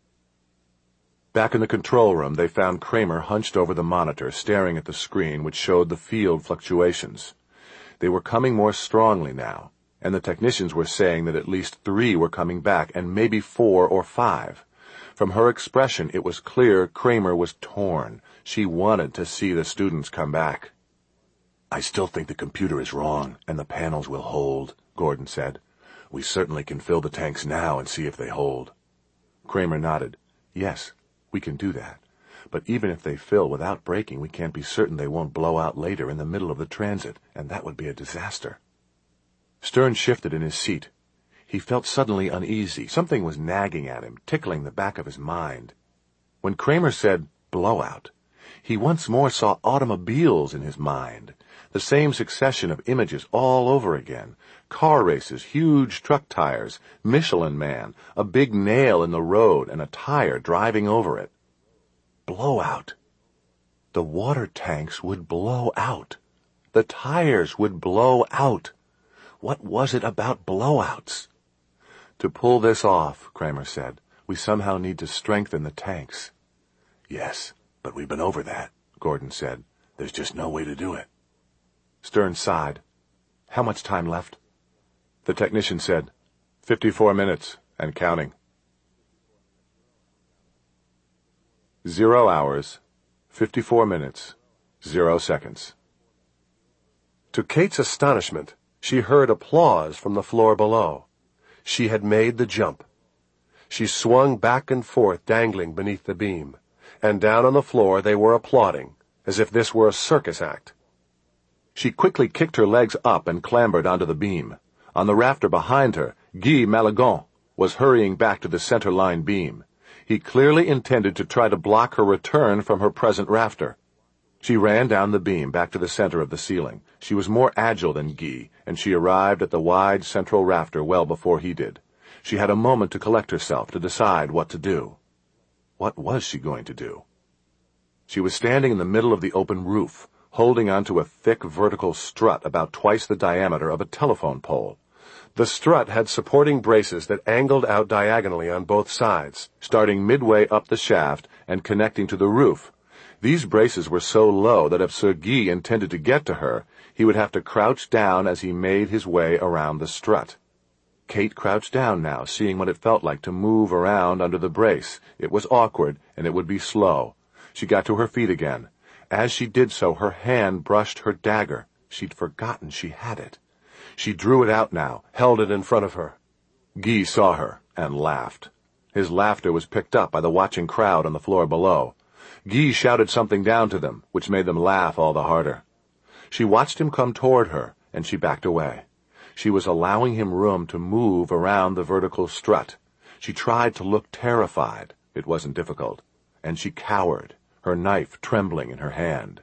Back in the control room, they found Kramer hunched over the monitor, staring at the screen which showed the field fluctuations. They were coming more strongly now, and the technicians were saying that at least three were coming back, and maybe four or five. From her expression, it was clear Kramer was torn. She wanted to see the students come back. "I still think the computer is wrong, and the panels will hold," Gordon said. "We certainly can fill the tanks now and see if they hold." Kramer nodded. "Yes, we can do that. But even if they fill without breaking, we can't be certain they won't blow out later in the middle of the transit, and that would be a disaster." Stern shifted in his seat. He felt suddenly uneasy. Something was nagging at him, tickling the back of his mind. When Kramer said, "blowout," he once more saw automobiles in his mind. The same succession of images all over again. Car races, huge truck tires, Michelin Man, a big nail in the road, and a tire driving over it. Blowout. The water tanks would blow out. The tires would blow out. What was it about blowouts? "To pull this off," Kramer said, "we somehow need to strengthen the tanks." "Yes, but we've been over that," Gordon said. "There's just no way to do it." Stern sighed. "How much time left?" The technician said, Fifty-four minutes, and counting." Zero hours, fifty-four minutes, zero seconds. To Kate's astonishment, she heard applause from the floor below. She had made the jump. She swung back and forth, dangling beneath the beam, and down on the floor they were applauding, as if this were a circus act. She quickly kicked her legs up and clambered onto the beam. On the rafter behind her, Guy Malagon was hurrying back to the center-line beam. He clearly intended to try to block her return from her present rafter. She ran down the beam back to the center of the ceiling. She was more agile than Guy, and she arrived at the wide central rafter well before he did. She had a moment to collect herself, to decide what to do. What was she going to do? She was standing in the middle of the open roof, holding onto a thick vertical strut about twice the diameter of a telephone pole. The strut had supporting braces that angled out diagonally on both sides, starting midway up the shaft and connecting to the roof. These braces were so low that if Sir Guy intended to get to her, he would have to crouch down as he made his way around the strut. Kate crouched down now, seeing what it felt like to move around under the brace. It was awkward, and it would be slow. She got to her feet again. As she did so, her hand brushed her dagger. She'd forgotten she had it. She drew it out now, held it in front of her. Guy saw her, and laughed. His laughter was picked up by the watching crowd on the floor below. Guy shouted something down to them, which made them laugh all the harder. She watched him come toward her, and she backed away. She was allowing him room to move around the vertical strut. She tried to look terrified. It wasn't difficult. And she cowered, her knife trembling in her hand.